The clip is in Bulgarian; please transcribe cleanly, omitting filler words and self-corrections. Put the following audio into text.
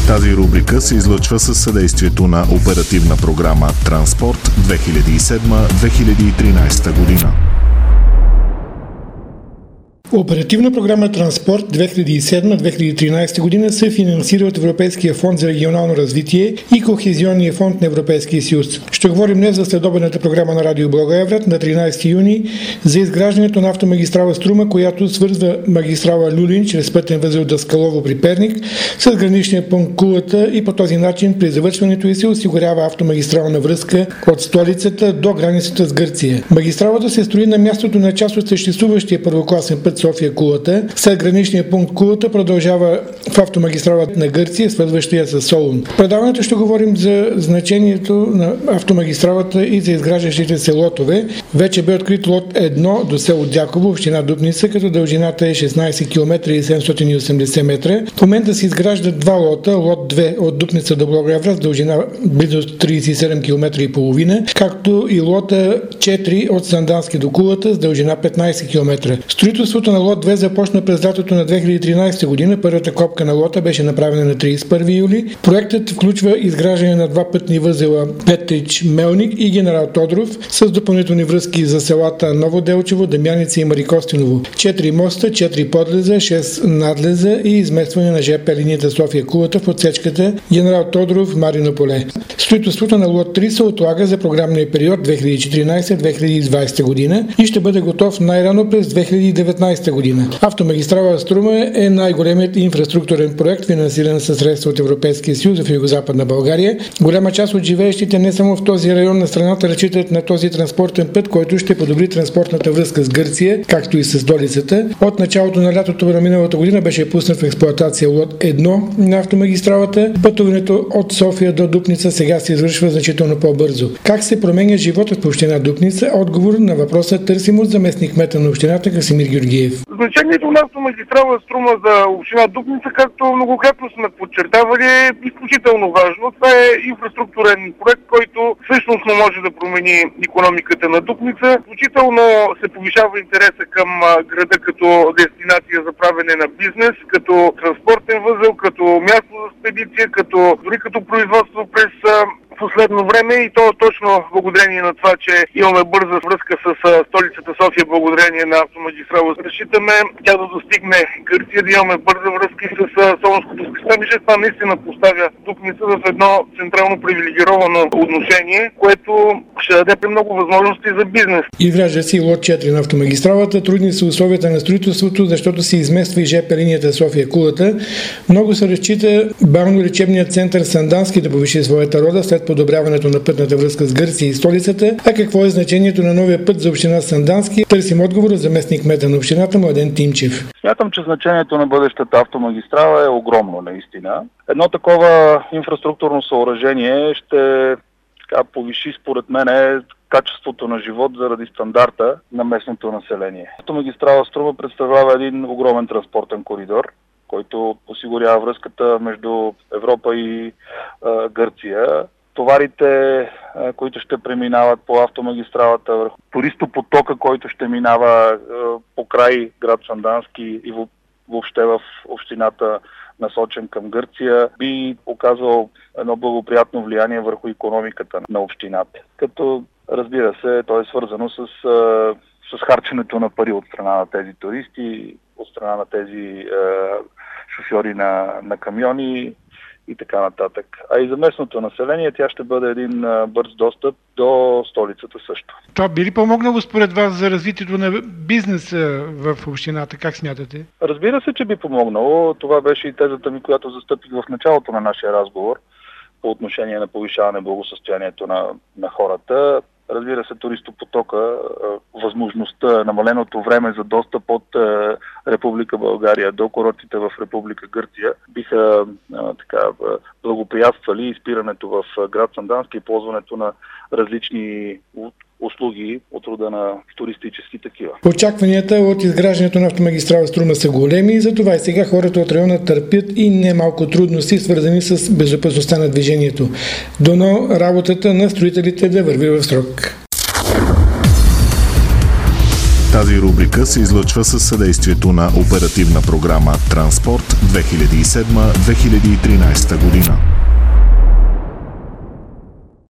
Тази рубрика се излъчва със съдействието на Оперативна програма Транспорт 2007-2013 година. Оперативна програма Транспорт 2007-2013 година се финансира от Европейския фонд за регионално развитие и Кохезионния фонд на Европейския съюз. Ще говорим днес за следобедната програма на Радио Благоевград на 13 юни за изграждането на автомагистрала Струма, която свързва магистрала Люлин чрез пътен възел Даскалово при Перник с граничния пункт Кулата и по този начин при завършването й се осигурява автомагистрална връзка от столицата до границата с Гърция. Магистралата се строи на мястото на част от съществуващия първокласен път София-Кулата. След граничния пункт Кулата продължава в автомагистралата на Гърция, свързващия с Солун. В предаването ще говорим за значението на автомагистралата и за изграждащите се лотове. Вече бе открит лот 1 до село Дяково, община Дупница, като дължината е 16 км и 780 метра. В момента се изграждат два лота. Лот 2 от Дупница до Благоевград с дължина близо 37 км и половина, както и лота 4 от Сандански до Кулата с дължина 15 км. Строителството на лот 2 започна през лятото на 2013 година. Първата копка на лота беше направена на 31 юли. Проектът включва изграждане на два пътни възела Петрич Мелник и Генерал Тодров с допълнителни връзки за селата Ново Делчево, Дамяница и Марикостиново. 4 моста, 4 подлеза, 6 надлеза и изместване на ЖП линията София-Кулата в отсечката Генерал Тодров Марино поле. Строителството на лот 3 се отлага за програмния период 2014-2020 година и ще бъде готов най-рано през 2019 година. Автомагистрала Струма е най-големият инфраструктурен проект, финансиран със средства от Европейския съюз в Югозападна България. Голяма част от живеещите не само в този район на страната разчитат на този транспортен път, който ще подобри транспортната връзка с Гърция, както и с столицата. От началото на лятото на миналата година беше пуснат в експлоатация лот 1 на автомагистралата. Пътуването от София до Дупница сега се извършва значително по-бързо. Как се променя животът в община Дупница? Отговор на въпроса търсим от заместник-кмета на общината Красимир Георгиев. Значението на автомагистрала Струма за община Дупница, както многократно сме подчертавали, е изключително важно. Това е инфраструктурен проект, който всъщност може да промени икономиката на Дупница. Включително се повишава интереса към града като дестинация за правене на бизнес, като транспортен възел, като място за спедиция, дори като производство през последно време, и то точно благодарение на това, че имаме бърза връзка с столицата София, благодарение на автомагистрала. Разчитаме тя да достигне Гърция, да имаме бърза връзка с Солунското пристанище. Това наистина поставя Дупница в едно централно привилегировано отношение, което ще даде много възможности за бизнес. Изгражда си лот 4 на автомагистралата. Трудни са условията на строителството, защото се измества и ЖП линията София-Кулата. Много се разчита балнеолечебният център Сандански да повиши своята роля след подобряването на пътната връзка с Гърция и столицата. А какво е значението на новия път за община Сандански? Търсим отговор от заместник-кмета на общината Младен Тимчев. Смятам, че значението на бъдещата автомагистрала е огромно наистина. Едно такова инфраструктурно съоръжение ще повиши според мен качеството на живот заради стандарта на местното население. Автомагистрала Струма представлява един огромен транспортен коридор, който осигурява връзката между Европа и Гърция. Товарите, които ще преминават по автомагистралата, върху туристопотока, който ще минава по край град Сандански и въобще в общината, насочен към Гърция, би оказал едно благоприятно влияние върху икономиката на общината. Като, разбира се, то е свързано с харченето на пари от страна на тези туристи, от страна на тези шофьори на камиони и така нататък. А и за местното население тя ще бъде един бърз достъп до столицата също. Това би ли помогнало според вас за развитието на бизнеса в общината? Как смятате? Разбира се, че би помогнало. Това беше и тезата ми, която застъпих в началото на нашия разговор по отношение на повишаване благосъстоянието на хората. Разбира се, туристопотока, възможността, намаленото време за достъп от Република България до курортите в Република Гърция биха благоприятствали изпирането в град Сандански и ползването на различни услуги от рода на туристически такива. Очакванията от изграждането на автомагистрала Струма са големи и затова и сега хората от района търпят и немалко трудности, свързани с безопасността на движението. Дано работата на строителите да върви в срок. Тази рубрика се излъчва със съдействието на оперативна програма Транспорт 2007-2013 година.